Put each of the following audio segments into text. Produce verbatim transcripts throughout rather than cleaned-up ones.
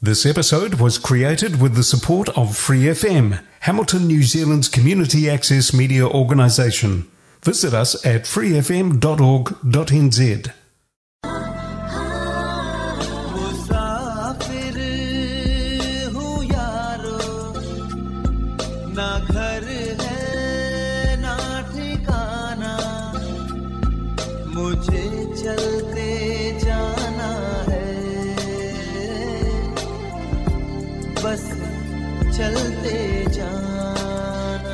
This episode was created with the support of Free F M, Hamilton, New Zealand's community access media organisation. Visit us at free f m dot org dot n z. चलते जाना।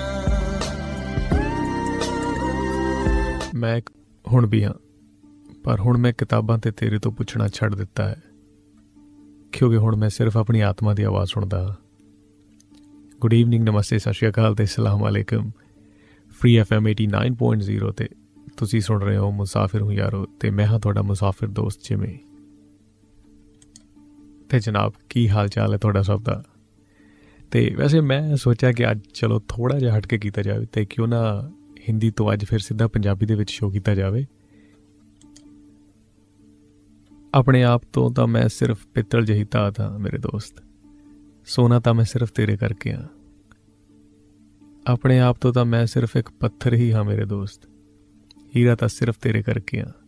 मैं हुण भी हाँ, पर हुण मैं किताबां ते तेरे तो पुछना छड़ दिता है, क्योंकि हुण मैं सिर्फ अपनी आत्मा की आवाज़ सुनदा। गुड इवनिंग, नमस्ते, सत श्री अकाल ते अस्सलाम वालेकुम। Free F M eighty nine point zero ते तुसी सुन रहे हो मुसाफिर हूँ यारो, ते मैं हाँ तुहाडा मुसाफिर दोस्त जिमी। ते जनाब की हाल चाल है तुहाडा सब दा? तो वैसे मैं सोचा कि अज चलो थोड़ा जिहा हट के किया जाए, तो क्यों ना हिंदी तो अज फिर सीधा पंजाबी दे विच शो किया जाए। अपने आप तो तो मैं सिर्फ पित्तल जही धात हाँ मेरे दोस्त, सोना तो मैं सिर्फ तेरे करके हाँ। अपने आप तो तो मैं सिर्फ एक पत्थर ही हाँ मेरे दोस्त, हीरा तो सिर्फ तेरे करके हाँ।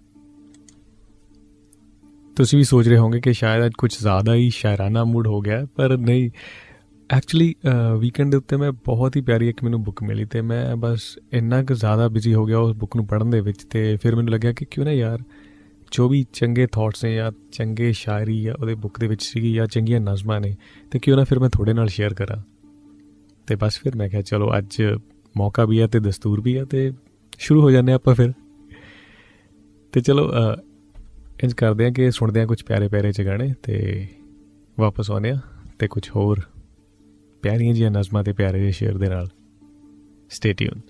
तुसी भी सोच रहे होंगे कि शायद आज कुछ ज़्यादा ही शायराना मूड हो गया, पर नहीं। एक्चुअली वीकेंड उत्ते मैं बहुत ही प्यारी एक मैनू बुक मिली, तो मैं बस इन्ना क ज़्यादा बिजी हो गया उस बुक नू पढ़न दे विच, ते फिर मैनू लग्या कि क्यों ना यार जो भी चंगे थॉट्स ने या चंगे शायरी या उहदे बुक दे विच सीगी या चंगियां नज़मां ने, तो क्यों ना फिर मैं थोड़े नाल शेयर करा। तो बस फिर मैं कहा चलो अज मौका भी है तो दस्तूर भी है, तो शुरू हो जाने आपां फिर। तो चलो इंज करदे हैं कि सुनदे हैं कुछ प्यारे प्यारे च गाने, तो वापस आने तो कुछ होर प्यारियां जिहियां नज़मां ते प्यारे जे शेर दे नाल। Stay tune.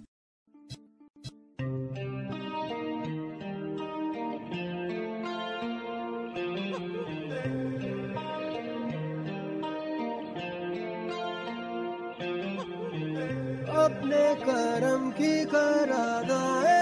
अपने करम की करादाए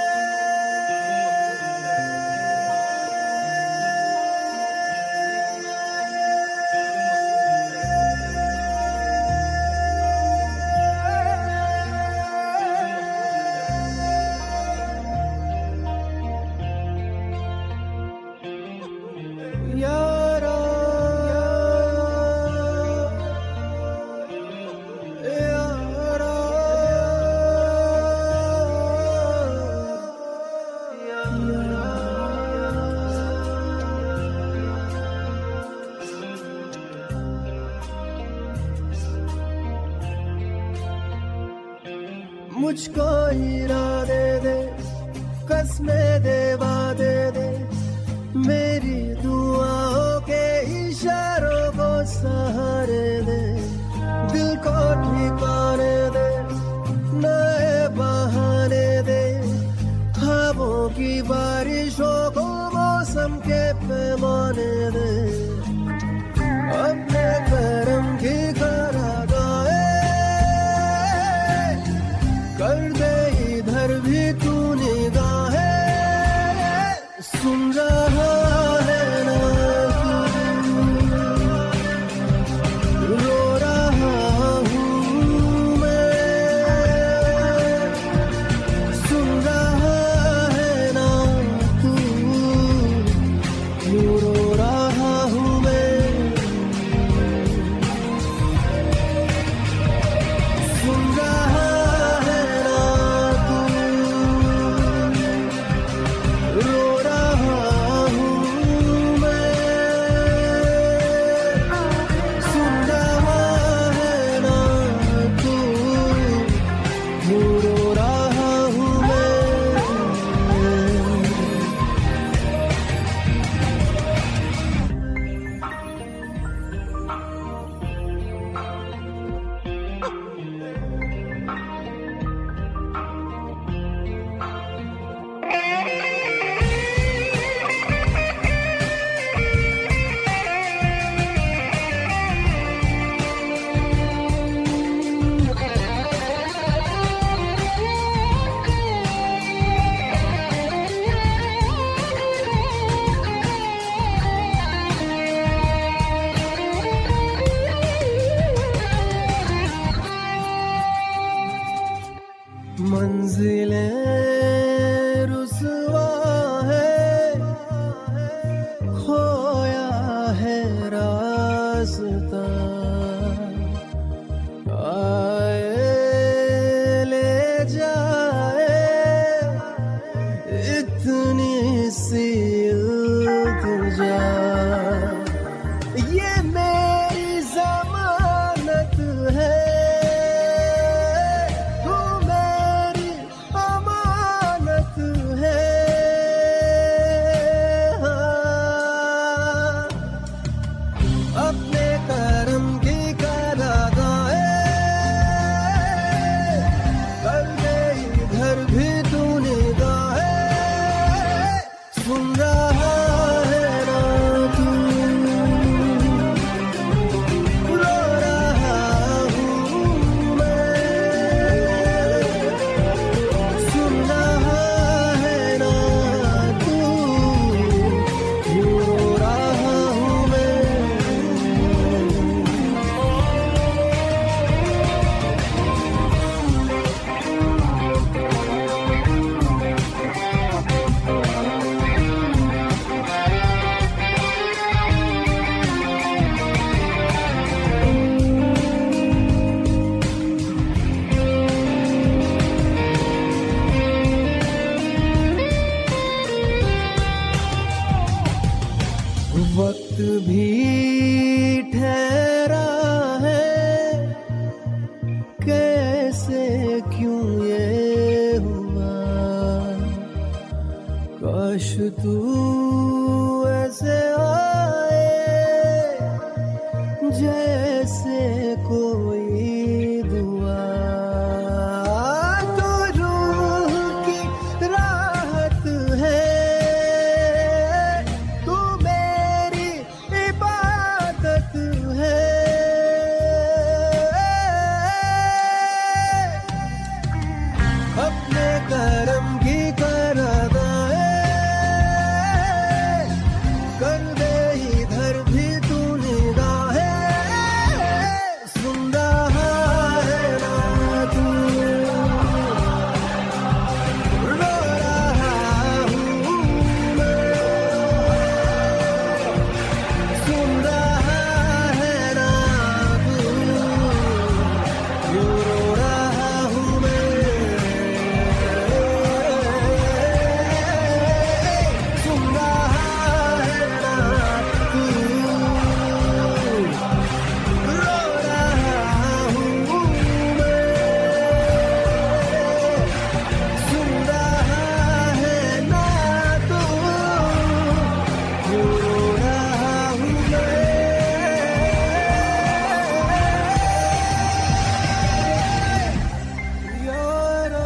मुझको हीरा दे दे, कसमें दे वादे दे, मेरी दुआओं के इशारों को सहारे दे, दिल को ठिकाने दे, नए बहाने दे, ख्वाबों की बारिशों को मौसम के पैमाने दे, अपने करम की करादाए कर दे इधर भी तू निगाहें, सुन रहा है ना तू, रास्ता आए ले जाए इतनी सी इल्तिजा ये मेरी जमानत है तू मेरी अमानत है हाँ। अपने करम की करादाए कर दे इधर भी तू निगाहें सुन रहा है ना तू रो रहा हूँ मैं सुन रहा है ना तू क्यों रो रहा हूँ मैं वक्त भी ठहरा है कैसे क्यों ये हुआ काश तू ऐसे आए जैसे कोई दुआ तो रूह की राहत है तू मेरी इबादत है अपने करम की करादाए कर दे इधर भी तू निगाहें सुन रहा है ना तू रो रहा हूँ मैं सुन रहा है ना तू क्यों रो रहा हूँ मैं सुन रहा है ना तू रो रहा हूँ मैं सुन रहा है ना तू क्यों रो रहा हूँ मैं यारा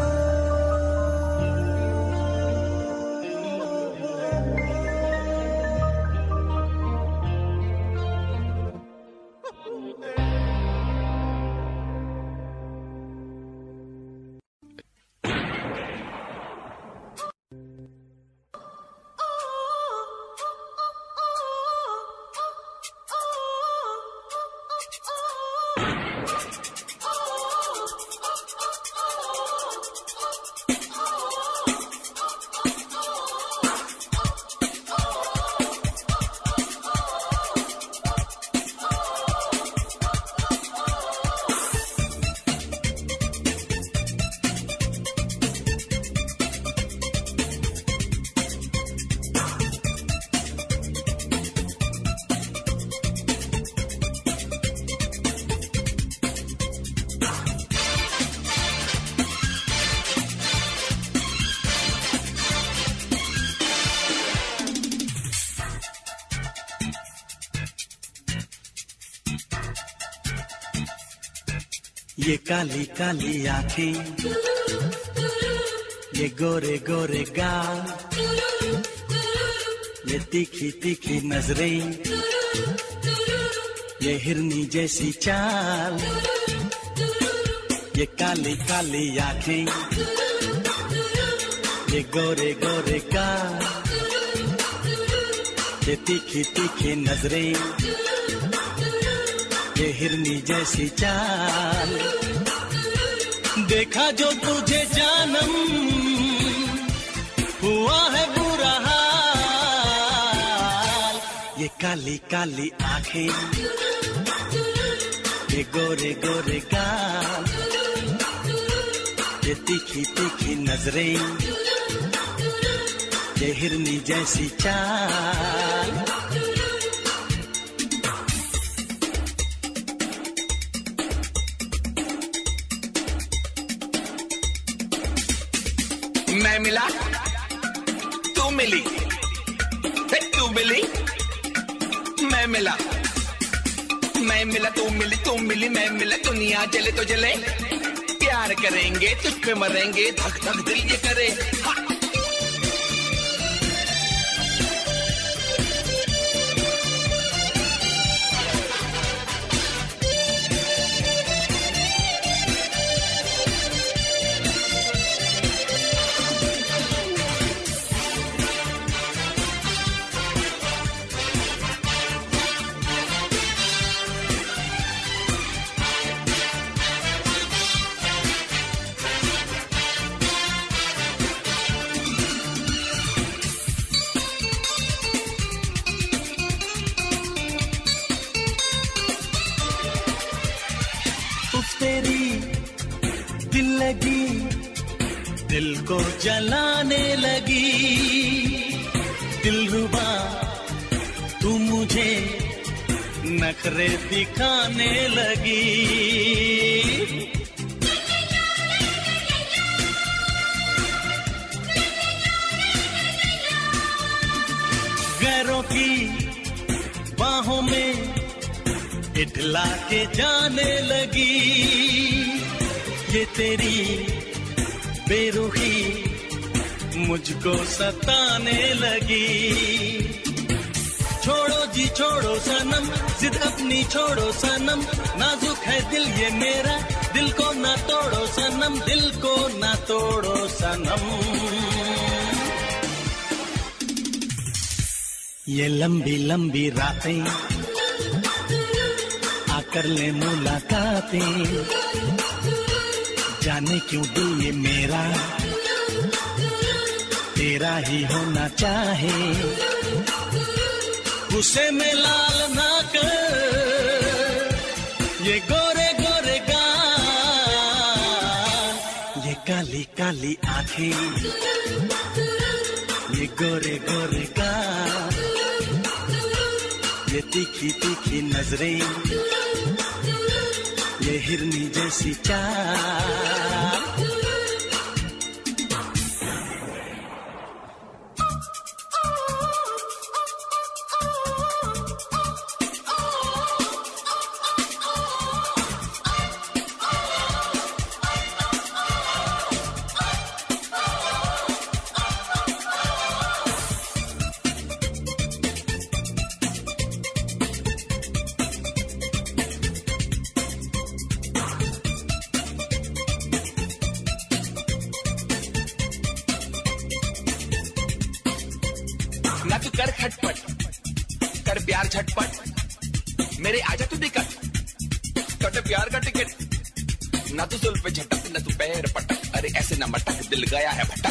ये काली काली आंखें ये गोरे गोरे गाल ये तीखी तीखी नजरें ये हिरनी जैसी चाल ये काली काली आंखें ये गोरे गोरे गाल ये तीखी तीखी नजरें ये हिरनी जैसी चाल देखा जो तुझे जानम हुआ है बुरा हाल ये काली काली आंखें, ये गोरे गोरे गाल, ये तीखी तीखी नजरें, ये हिरनी जैसी चाल। मैं मिला, तू मिली, तू मिली, मैं मिला, मैं मिला, तू मिली, तू मिली, मैं मिला, दुनिया जले तो जले, प्यार करेंगे तुझ पे मरेंगे, धक धक दिल ये करे। हाँ। दिल को जलाने लगी, दिलरुबा तू मुझे नखरे दिखाने लगी। गैरों की बाहों में इठला के जाने लगी, ये तेरी बेरुखी मुझको सताने लगी। छोड़ो जी छोड़ो सनम, जिद अपनी छोड़ो सनम, नाजुक है दिल ये मेरा, दिल को ना तोड़ो सनम, दिल को ना तोड़ो सनम। ये लंबी लंबी रातें आकर ले मुलाकातें, जाने क्यों दिल ये मेरा तेरा ही होना चाहे। गुस्से में लाल ना कर ये गोरे गोरे गाल, ये काली काली आंखें, ये गोरे गोरे गाल, ये तीखी तीखी नजरें, ये हिरनी जैसी चाल। ना तू कर खटपट, कर प्यार झटपट, मेरे आजा तू दिक्कत, कट प्यार का टिकट। ना तू सुल पे झटक, ना तू पैर पटक, अरे ऐसे न मटक, दिल गया है भटक।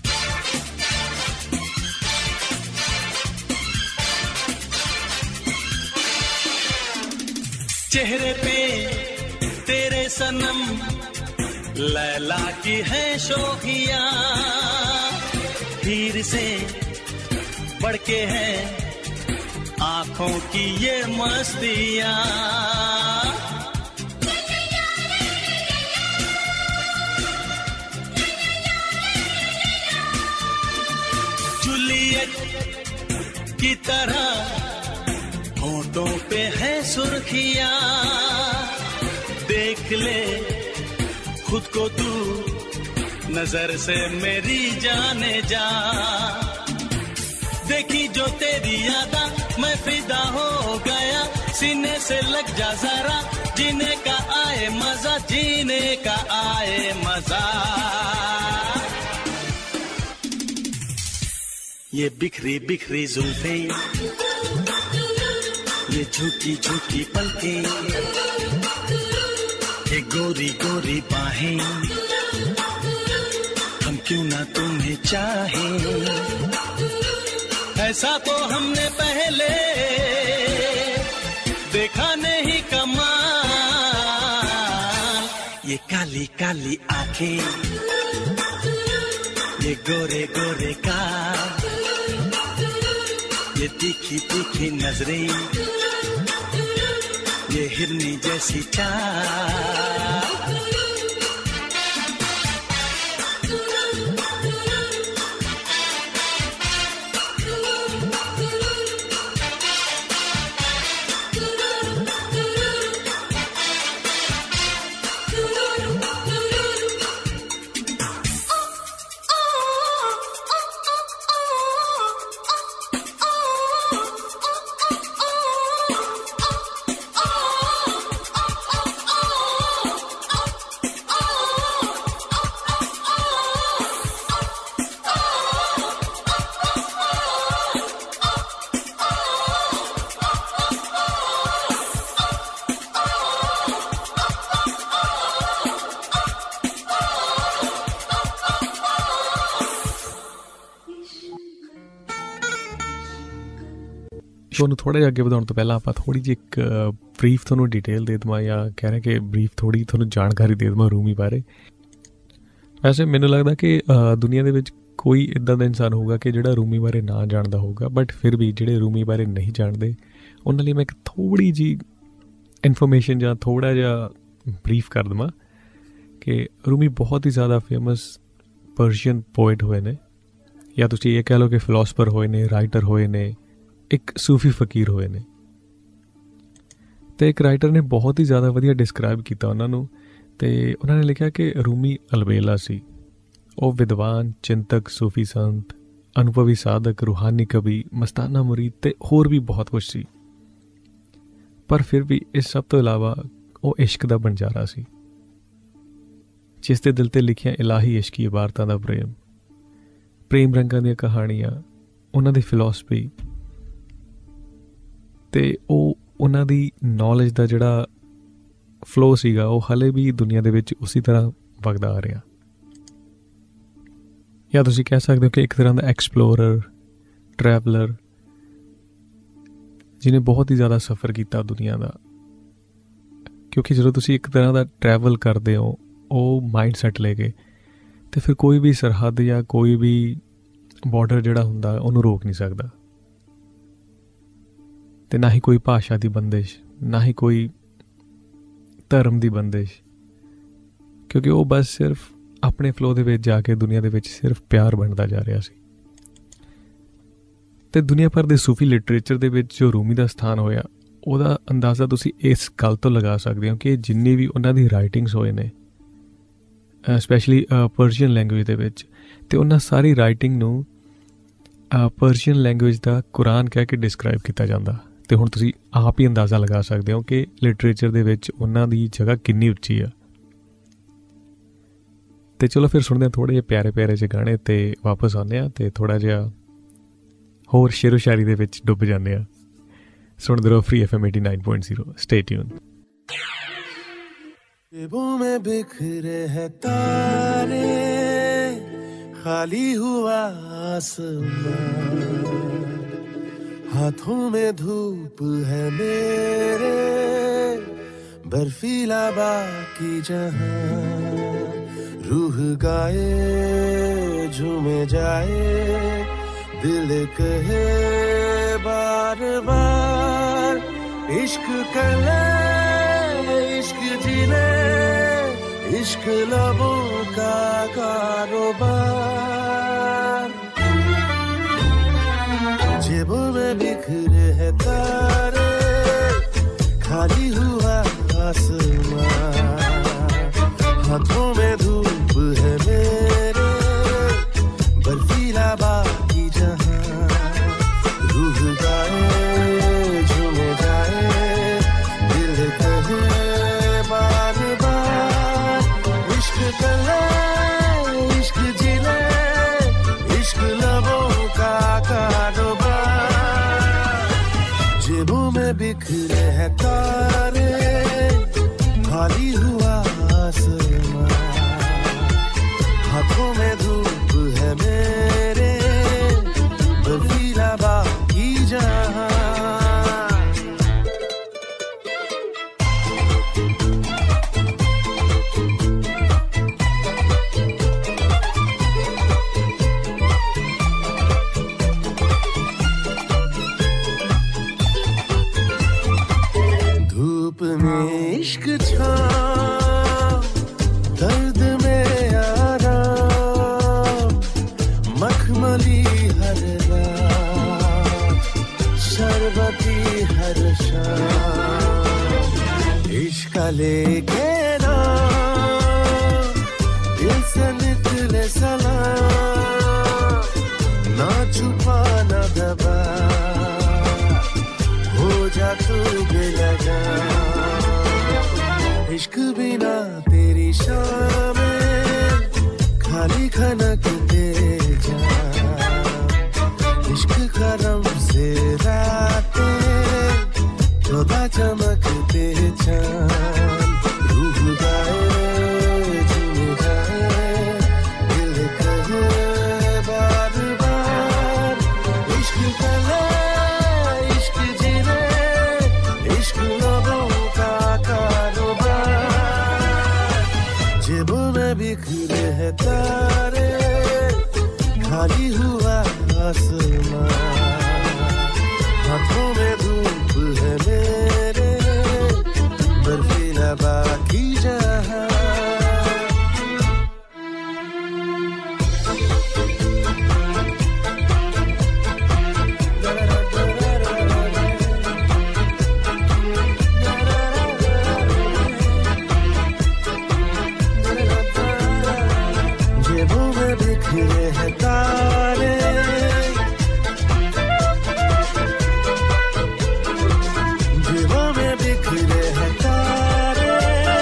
चेहरे पे तेरे सनम लैला की है शोखियां, हीर से बढ़ के है आंखों की ये मस्तियां। जूलियट की तरह होठों पे है सुर्खियां, देख ले खुद को तू नजर से मेरी जाने जा। देखी जो तेरी यादा मैं फिदा हो गया, सीने से लग जा जरा, जीने का आए मजा, जीने का आए मजा। ये बिखरी बिखरी जुल्फे, ये झूठी झूठी पलकें, ये गोरी गोरी बाहें, हम क्यों ना तुम्हें चाहें। है ऐसा तो हमने पहले देखा नहीं कमाल। ये काली काली आंखें, ये गोरे गोरे गाल, ये तीखी तीखी नजरें, ये हिरनी जैसी चाल। ਸ਼ੋਅ ਨੂੰ ਥੋੜ੍ਹਾ ਜਿਹਾ ਅੱਗੇ ਵਧਾਉਣ ਤੋਂ ਪਹਿਲਾਂ ਆਪਾਂ ਥੋੜ੍ਹੀ ਜਿਹੀ ਇੱਕ ਬਰੀਫ ਤੁਹਾਨੂੰ ਡਿਟੇਲ ਦੇ ਦੇਵਾਂ, ਜਾਂ ਕਹਿ ਰਿਹਾ ਕਿ ਬਰੀਫ ਥੋੜ੍ਹੀ ਤੁਹਾਨੂੰ ਜਾਣਕਾਰੀ ਦੇ ਦੇਵਾਂ ਰੂਮੀ ਬਾਰੇ। ਵੈਸੇ ਮੈਨੂੰ ਲੱਗਦਾ ਕਿ ਦੁਨੀਆ ਦੇ ਵਿੱਚ ਕੋਈ ਇੱਦਾਂ ਦਾ ਇਨਸਾਨ ਹੋਊਗਾ ਕਿ ਜਿਹੜਾ ਰੂਮੀ ਬਾਰੇ ਨਾ ਜਾਣਦਾ ਹੋਊਗਾ, ਬਟ ਫਿਰ ਵੀ ਜਿਹੜੇ ਰੂਮੀ ਬਾਰੇ ਨਹੀਂ ਜਾਣਦੇ ਉਹਨਾਂ ਲਈ ਮੈਂ ਇੱਕ ਥੋੜ੍ਹੀ ਜਿਹੀ ਇਨਫੋਰਮੇਸ਼ਨ ਜਾਂ ਥੋੜ੍ਹਾ ਜਿਹਾ ਬਰੀਫ ਕਰ ਦੇਵਾਂ ਕਿ ਰੂਮੀ ਬਹੁਤ ਹੀ ਜ਼ਿਆਦਾ ਫੇਮਸ ਪਰਸ਼ੀਅਨ ਪੋਇਟ ਹੋਏ ਨੇ, ਜਾਂ ਤੁਸੀਂ ਇਹ ਕਹਿ ਲਓ ਕਿ ਫਿਲੋਸਫਰ ਹੋਏ ਨੇ, ਰਾਈਟਰ ਹੋਏ ਨੇ, ਇੱਕ ਸੂਫੀ ਫਕੀਰ ਹੋਏ ਨੇ। ਅਤੇ ਇੱਕ ਰਾਈਟਰ ਨੇ ਬਹੁਤ ਹੀ ਜ਼ਿਆਦਾ ਵਧੀਆ ਡਿਸਕਰਾਈਬ ਕੀਤਾ ਉਹਨਾਂ ਨੂੰ, ਅਤੇ ਉਹਨਾਂ ਨੇ ਲਿਖਿਆ ਕਿ ਰੂਮੀ ਅਲਬੇਲਾ ਸੀ। ਉਹ ਵਿਦਵਾਨ, ਚਿੰਤਕ, ਸੂਫੀ ਸੰਤ, ਅਨੁਭਵੀ ਸਾਧਕ, ਰੂਹਾਨੀ ਕਵੀ, ਮਸਤਾਨਾ ਮੁਰੀਦ ਅਤੇ ਹੋਰ ਵੀ ਬਹੁਤ ਕੁਛ ਸੀ। ਪਰ ਫਿਰ ਵੀ ਇਸ ਸਭ ਤੋਂ ਇਲਾਵਾ ਉਹ ਇਸ਼ਕ ਦਾ ਬੰਜਾਰਾ ਸੀ, ਜਿਸ ਦੇ ਦਿਲ 'ਤੇ ਲਿਖੀਆਂ ਇਲਾਹੀ ਇਸ਼ਕੀ ਇਬਾਰਤਾਂ ਦਾ ਪ੍ਰੇਮ, ਪ੍ਰੇਮ ਰੰਗਾਂ ਦੀਆਂ ਕਹਾਣੀਆਂ, ਉਹਨਾਂ ਦੀ ਫਿਲੋਸਫੀ, ਅਤੇ ਉਹ ਉਹਨਾਂ ਦੀ ਨੌਲੇਜ ਦਾ ਜਿਹੜਾ ਫਲੋ ਸੀਗਾ ਉਹ ਹਾਲੇ ਵੀ ਦੁਨੀਆ ਦੇ ਵਿੱਚ ਉਸੇ ਤਰ੍ਹਾਂ ਵਗਦਾ ਆ ਰਿਹਾ। ਜਾਂ ਤੁਸੀਂ ਕਹਿ ਸਕਦੇ ਹੋ ਕਿ ਇੱਕ ਤਰ੍ਹਾਂ ਦਾ ਐਕਸਪਲੋਰਰ, ਟਰੈਵਲਰ, ਜਿਹਨੇ ਬਹੁਤ ਹੀ ਜ਼ਿਆਦਾ ਸਫ਼ਰ ਕੀਤਾ ਦੁਨੀਆ ਦਾ। ਕਿਉਂਕਿ ਜਦੋਂ ਤੁਸੀਂ ਇੱਕ ਤਰ੍ਹਾਂ ਦਾ ਟਰੈਵਲ ਕਰਦੇ ਹੋ ਉਹ ਮਾਈਂਡ ਸੈੱਟ ਲੈ ਕੇ, ਅਤੇ ਫਿਰ ਕੋਈ ਵੀ ਸਰਹੱਦ ਜਾਂ ਕੋਈ ਵੀ ਬਾਰਡਰ ਜਿਹੜਾ ਹੁੰਦਾ ਉਹਨੂੰ ਰੋਕ ਨਹੀਂ ਸਕਦਾ। ਅਤੇ ਨਾ ਹੀ ਕੋਈ ਭਾਸ਼ਾ ਦੀ ਬੰਦਿਸ਼, ਨਾ ਹੀ ਕੋਈ ਧਰਮ ਦੀ ਬੰਦਿਸ਼, ਕਿਉਂਕਿ ਉਹ ਬਸ ਸਿਰਫ ਆਪਣੇ ਫਲੋ ਦੇ ਵਿੱਚ ਜਾ ਕੇ ਦੁਨੀਆ ਦੇ ਵਿੱਚ ਸਿਰਫ ਪਿਆਰ ਬਣਦਾ ਜਾ ਰਿਹਾ ਸੀ। ਅਤੇ ਦੁਨੀਆ ਭਰ ਦੇ ਸੂਫੀ ਲਿਟਰੇਚਰ ਦੇ ਵਿੱਚ ਜੋ ਰੂਮੀ ਦਾ ਸਥਾਨ ਹੋਇਆ, ਉਹਦਾ ਅੰਦਾਜ਼ਾ ਤੁਸੀਂ ਇਸ ਗੱਲ ਤੋਂ ਲਗਾ ਸਕਦੇ ਹੋ ਕਿ ਜਿੰਨੀ ਵੀ ਉਹਨਾਂ ਦੀ ਰਾਈਟਿੰਗਸ ਹੋਏ ਨੇ, ਸਪੈਸ਼ਲੀ ਪਰਸ਼ੀਅਨ ਲੈਂਗੁਏਜ ਦੇ ਵਿੱਚ, ਅਤੇ ਉਹਨਾਂ ਸਾਰੀ ਰਾਈਟਿੰਗ ਨੂੰ ਪਰਸ਼ੀਅਨ ਲੈਂਗੁਏਜ ਦਾ ਕੁਰਾਨ ਕਹਿ ਕੇ ਡਿਸਕਰਾਈਬ ਕੀਤਾ ਜਾਂਦਾ। ਅਤੇ ਹੁਣ ਤੁਸੀਂ ਆਪ ਹੀ ਅੰਦਾਜ਼ਾ ਲਗਾ ਸਕਦੇ ਹੋ ਕਿ ਲਿਟਰੇਚਰ ਦੇ ਵਿੱਚ ਉਹਨਾਂ ਦੀ ਜਗ੍ਹਾ ਕਿੰਨੀ ਉੱਚੀ ਆ। ਅਤੇ ਚਲੋ ਫਿਰ ਸੁਣਦੇ ਹਾਂ ਥੋੜ੍ਹੇ ਜਿਹੇ ਪਿਆਰੇ ਪਿਆਰੇ ਜਿਹੇ ਗਾਣੇ, ਅਤੇ ਵਾਪਸ ਆਉਂਦੇ ਹਾਂ ਅਤੇ ਥੋੜ੍ਹਾ ਜਿਹਾ ਹੋਰ ਸ਼ੇਰੋ ਸ਼ਾਇਰੀ ਦੇ ਵਿੱਚ ਡੁੱਬ ਜਾਂਦੇ ਹਾਂ। ਸੁਣਦੇ ਰਹੋ free F M eighty nine point zero, stay tune. जेबों में बिखरे हैं तारे, खाली हुआ आसमान, हाथों में धूप है मेरे, बर्फीला बाकी जहां, रूह गाए झूमे जाए, दिल कहे बार बार, इश्क कर ले इश्क जीने, इश्क लबों का कारोबार, जेबों में बिखरे हैं तारे, खाली हुआ आसमान, हाथों में धूप है मेरे, बर्फीला बाकी जहां, रूह गाए झूमे जाए, दिल कहे बार बार, इश्क कर ले इश्क जी ले, इश्क लबों का कारोबार, जेबों में बिखरे हैं तारे, खाली हुआ आसमान, हाथों में धूप है मेरे, बर्फीला बाकी इश्क छाम दर्द में आराम मखमली हर रात शरबती हर शाम इश्क लेके ना दिल से निकले सलाम ना छुपा ना दबा हो जा तू बेलगा इश्क बिना तेरी शामें खाली खनकते जा इश्क करम से रातें चौदह चमकते चांद रूह गाए झूम जाए दिल कहे बार बार इश्क कला इश्क जीने इश्क लोगों का कारोबार जेबों में बिखरे हैं तारे खाली हुआ आसमां हाथों में धूप है मेरे बर्फीला बाकी जहां जेबों में बिखरे हैं तारे जेबों में बिखरे हैं तारे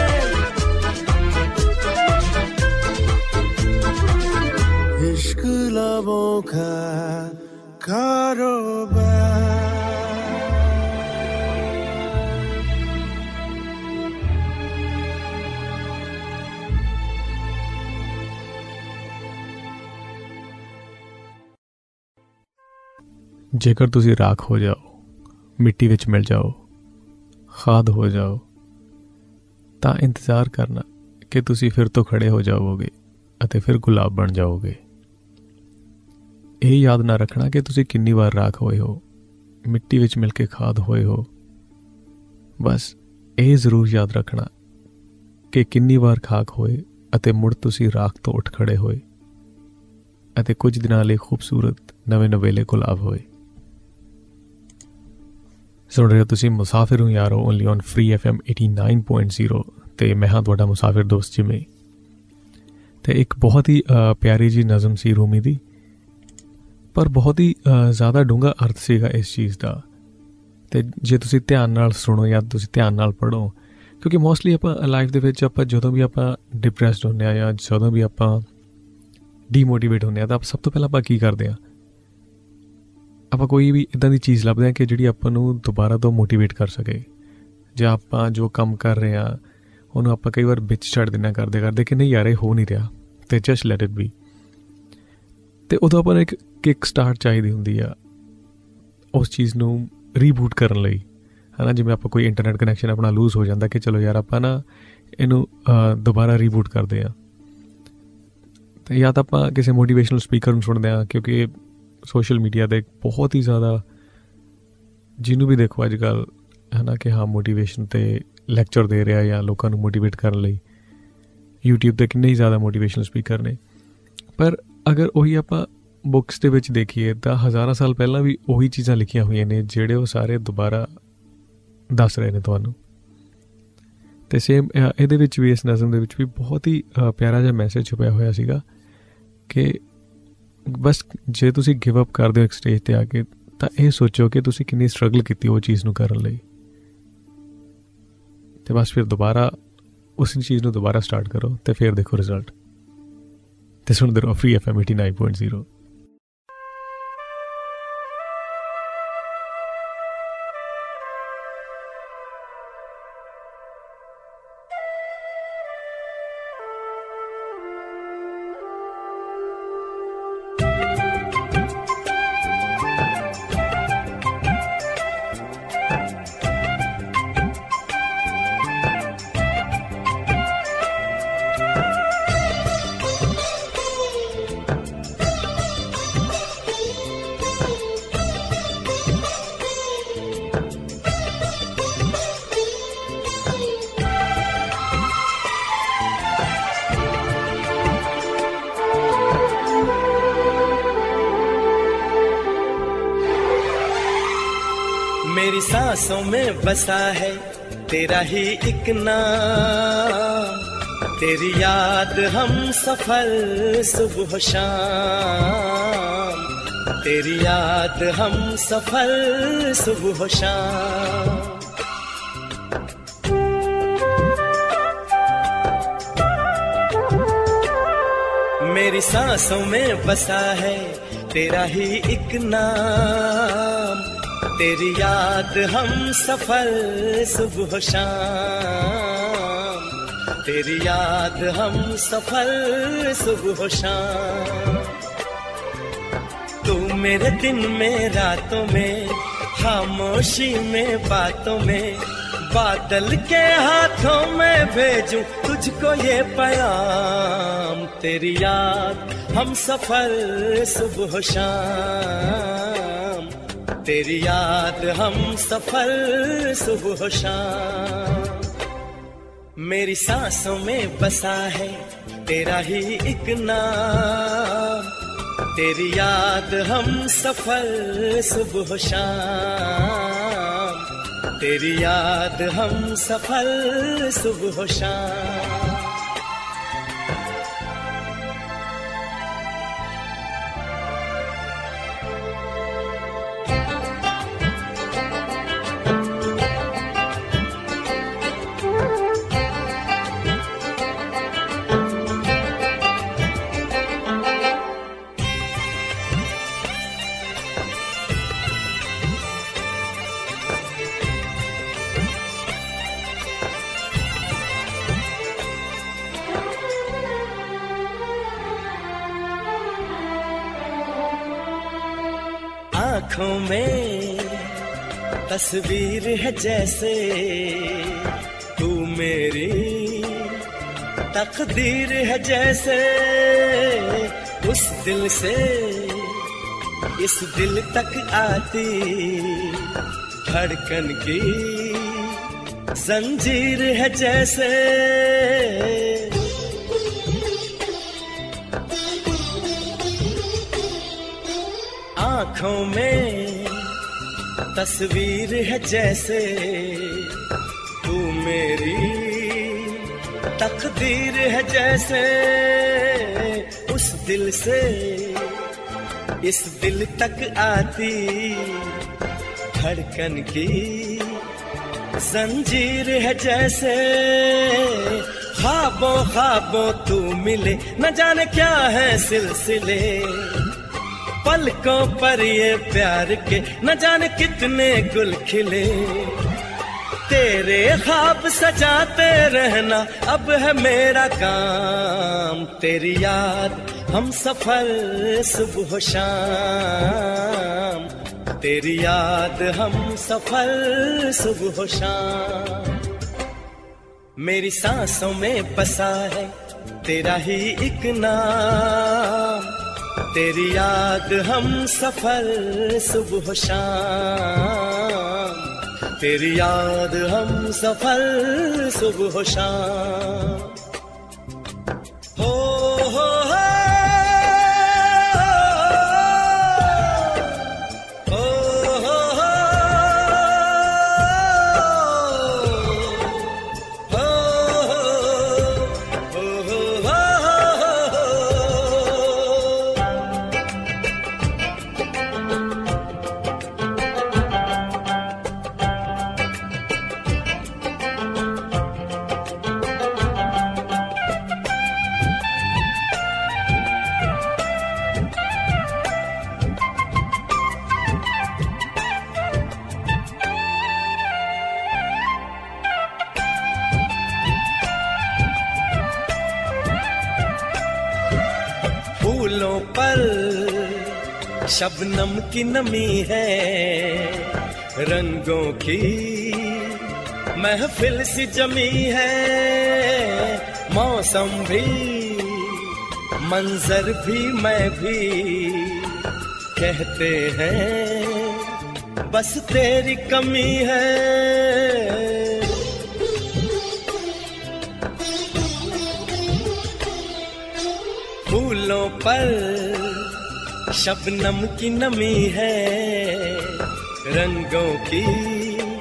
इश्क लबों का कारोबार ਜੇਕਰ ਤੁਸੀਂ ਰਾਖ ਹੋ ਜਾਓ ਮਿੱਟੀ ਵਿੱਚ ਮਿਲ ਜਾਓ ਖਾਦ ਹੋ ਜਾਓ ਤਾਂ ਇੰਤਜ਼ਾਰ ਕਰਨਾ ਕਿ ਤੁਸੀਂ ਫਿਰ ਤੋਂ ਖੜੇ ਹੋ ਜਾਓਗੇ ਅਤੇ ਫਿਰ ਗੁਲਾਬ ਬਣ ਜਾਓਗੇ ਇਹ ਯਾਦ ਨਾ ਰੱਖਣਾ ਕਿ ਤੁਸੀਂ ਕਿੰਨੀ ਵਾਰ ਰਾਖ ਹੋਏ ਹੋ ਮਿੱਟੀ ਵਿੱਚ ਮਿਲ ਕੇ ਖਾਦ ਹੋਏ ਹੋ ਬਸ ਇਹ ਜ਼ਰੂਰ ਯਾਦ ਰੱਖਣਾ ਕਿ ਕਿੰਨੀ ਵਾਰ ਖਾਕ ਹੋਏ ਅਤੇ ਮੁੜ ਤੁਸੀਂ ਰਾਖ ਤੋਂ ਉੱਠ ਖੜੇ ਹੋਏ ਅਤੇ ਕੁਝ ਦਿਨਾਂ ਲਈ ਖੂਬਸੂਰਤ ਨਵੇਂ ਨਵੇਲੇ ਗੁਲਾਬ ਹੋਏ ਸੁਣ ਰਹੇ ਹੋ ਤੁਸੀਂ ਮੁਸਾਫਿਰ ਹੂੰ ਯਾਰੋ only on free F M eighty-nine point zero ਤੇ ਮੈਂ ਹਾਂ ਤੁਹਾਡਾ ਮੁਸਾਫਿਰ ਦੋਸਤ ਜਿਮੀ ਤੇ ਇੱਕ ਬਹੁਤ ਹੀ ਪਿਆਰੀ ਜੀ ਨਜ਼ਮ ਸੀ ਰੂਮੀ ਦੀ ਪਰ ਬਹੁਤ ਹੀ ਜ਼ਿਆਦਾ ਡੂੰਘਾ ਅਰਥ ਸੀਗਾ ਇਸ ਚੀਜ਼ ਦਾ ਤੇ ਜੇ ਤੁਸੀਂ ਧਿਆਨ ਨਾਲ ਸੁਣੋ ਜਾਂ ਤੁਸੀਂ ਧਿਆਨ ਨਾਲ ਪੜ੍ਹੋ ਕਿਉਂਕਿ ਮੋਸਟਲੀ ਆਪਾਂ ਲਾਈਫ ਦੇ ਵਿੱਚ ਆਪਾਂ ਜਦੋਂ ਵੀ ਆਪਾਂ ਡਿਪਰੈਸਡ ਹੁੰਦੇ ਹਾਂ ਜਾਂ ਜਦੋਂ ਵੀ ਆਪਾਂ ਡੀਮੋਟੀਵੇਟ ਹੁੰਦੇ ਹਾਂ ਤਾਂ ਸਭ ਤੋਂ ਪਹਿਲਾਂ ਆਪਾਂ ਕੀ ਕਰਦੇ ਹਾਂ ਆਪਾਂ ਕੋਈ ਵੀ ਇੱਦਾਂ ਦੀ ਚੀਜ਼ ਲੱਭਦੇ ਹਾਂ ਕਿ ਜਿਹੜੀ ਆਪਾਂ ਨੂੰ ਦੁਬਾਰਾ ਤੋਂ ਮੋਟੀਵੇਟ ਕਰ ਸਕੇ ਜਾਂ ਆਪਾਂ ਜੋ ਕੰਮ ਕਰ ਰਹੇ ਹਾਂ ਉਹਨੂੰ ਆਪਾਂ ਕਈ ਵਾਰ ਵਿੱਚ ਛੱਡ ਦਿੰਦੇ ਕਰਦੇ ਕਰਦੇ ਕਿ ਨਹੀਂ ਯਾਰ ਇਹ ਹੋ ਨਹੀਂ ਰਿਹਾ ਅਤੇ ਜਸਟ ਲੈਟ ਇਟ ਬੀ ਅਤੇ ਉਦੋਂ ਆਪਾਂ ਨੂੰ ਇੱਕ ਕਿੱਕ ਸਟਾਰਟ ਚਾਹੀਦੀ ਹੁੰਦੀ ਆ ਉਸ ਚੀਜ਼ ਨੂੰ ਰੀਬੂਟ ਕਰਨ ਲਈ ਹੈ ਨਾ ਜਿਵੇਂ ਆਪਾਂ ਕੋਈ ਇੰਟਰਨੈਟ ਕਨੈਕਸ਼ਨ ਆਪਣਾ ਲੂਜ਼ ਹੋ ਜਾਂਦਾ ਕਿ ਚਲੋ ਯਾਰ ਆਪਾਂ ਨਾ ਇਹਨੂੰ ਦੁਬਾਰਾ ਰੀਬੂਟ ਕਰਦੇ ਹਾਂ ਅਤੇ ਜਾਂ ਤਾਂ ਆਪਾਂ ਕਿਸੇ ਮੋਟੀਵੇਸ਼ਨਲ ਸਪੀਕਰ ਨੂੰ ਸੁਣਦੇ ਹਾਂ ਕਿਉਂਕਿ ਸੋਸ਼ਲ ਮੀਡੀਆ 'ਤੇ ਬਹੁਤ ਹੀ ਜ਼ਿਆਦਾ ਜਿਹਨੂੰ ਵੀ ਦੇਖੋ ਅੱਜ ਕੱਲ੍ਹ ਹੈ ਨਾ ਕਿ ਹਾਂ ਮੋਟੀਵੇਸ਼ਨ 'ਤੇ ਲੈਕਚਰ ਦੇ ਰਿਹਾ ਜਾਂ ਲੋਕਾਂ ਨੂੰ ਮੋਟੀਵੇਟ ਕਰਨ ਲਈ ਯੂਟਿਊਬ 'ਤੇ ਕਿੰਨੇ ਹੀ ਜ਼ਿਆਦਾ ਮੋਟੀਵੇਸ਼ਨਲ ਸਪੀਕਰ ਨੇ ਪਰ ਅਗਰ ਉਹੀ ਆਪਾਂ ਬੁੱਕਸ ਦੇ ਵਿੱਚ ਦੇਖੀਏ ਤਾਂ ਹਜ਼ਾਰਾਂ ਸਾਲ ਪਹਿਲਾਂ ਵੀ ਉਹੀ ਚੀਜ਼ਾਂ ਲਿਖੀਆਂ ਹੋਈਆਂ ਨੇ ਜਿਹੜੇ ਉਹ ਸਾਰੇ ਦੁਬਾਰਾ ਦੱਸ ਰਹੇ ਨੇ ਤੁਹਾਨੂੰ ਅਤੇ ਸੇਮ ਇਹਦੇ ਵਿੱਚ ਵੀ ਇਸ ਨਜ਼ਮ ਦੇ ਵਿੱਚ ਵੀ ਬਹੁਤ ਹੀ ਪਿਆਰਾ ਜਿਹਾ ਮੈਸੇਜ ਛੁਪਿਆ ਹੋਇਆ ਸੀਗਾ ਕਿ ਬਸ ਜੇ ਤੁਸੀਂ ਗਿਵ ਅਪ ਕਰਦੇ ਹੋ ਇੱਕ ਸਟੇਜ 'ਤੇ ਆ ਕੇ ਤਾਂ ਇਹ ਸੋਚੋ ਕਿ ਤੁਸੀਂ ਕਿੰਨੀ ਸਟਰਗਲ ਕੀਤੀ ਉਹ ਚੀਜ਼ ਨੂੰ ਕਰਨ ਲਈ ਅਤੇ ਬਸ ਫਿਰ ਦੁਬਾਰਾ ਉਸ ਚੀਜ਼ ਨੂੰ ਦੁਬਾਰਾ ਸਟਾਰਟ ਕਰੋ ਅਤੇ ਫਿਰ ਦੇਖੋ ਰਿਜ਼ਲਟ ਅਤੇ ਸੁਣਦੇ ਰਹੋ free F M eighty-nine point zero सांसों में बसा है तेरा ही एक नाम, तेरी याद हम सफर सुबह शाम, तेरी याद हम सफर सुबह शाम। मेरी सांसों में बसा है तेरा ही एक नाम, तेरी याद हम सफर सुबह शाम, तेरी याद हम सफर सुबह शाम। तू मेरे दिन में रातों में, खामोशी में बातों में, बादल के हाथों में भेजूं तुझको ये पैगाम, तेरी याद हम सफर सुबह शाम, तेरी याद हम सफर सुबह शाम। मेरी सांसों में बसा है तेरा ही एक नाम, तेरी याद हम सफर सुबह शाम, तेरी याद हम सफर सुबह शाम। आँखों में तस्वीर है जैसे तू मेरी तकदीर है जैसे, उस दिल से इस दिल तक आती धड़कन की जंजीर है जैसे। आँखों में तस्वीर है जैसे तू मेरी तकदीर है जैसे, उस दिल से इस दिल तक आती धड़कन की जंजीर है जैसे। ख्वाबों ख्वाबों तू मिले न जाने क्या है सिलसिले, पलकों पर ये प्यार के न जाने कितने गुल खिले। तेरे ख्वाब सजाते रहना अब है मेरा काम, तेरी याद हम सफर सुबह शाम, तेरी याद हम सफर सुबह शाम। मेरी सांसों में बसा है तेरा ही एक नाम, तेरी याद हम सफर सुबह शाम, तेरी याद हम सफर सुबह शाम। हो हो हो फूलों पर शबनम की नमी है, रंगों की महफिल सी जमी है। मौसम भी मंजर भी मैं भी कहते हैं बस तेरी कमी है। फूलों पर शबनम की नमी है, रंगों की